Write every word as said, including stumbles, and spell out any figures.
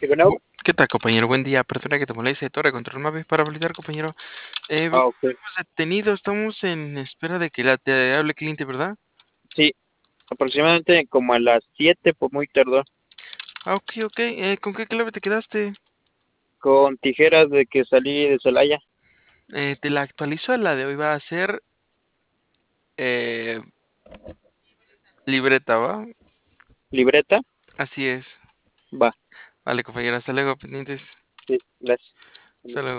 Sí, bueno. ¿Qué tal, compañero? Buen día. Perdona que te moleste. Torre Control Maves para validar, compañero. Eh, veo Ah, que ok. hemos detenido. Estamos en espera de que la te hable cliente, ¿verdad? Sí, aproximadamente como a las siete, pues muy tardó. Ah, ok, ok. Eh, ¿con qué clave te quedaste? Con tijeras de que salí de Celaya. Eh, te la actualizo. La de hoy va a ser eh, libreta, ¿va? Libreta, Así es. va. Vale, compañero. Hasta luego, pendientes. Sí, gracias. Hasta luego.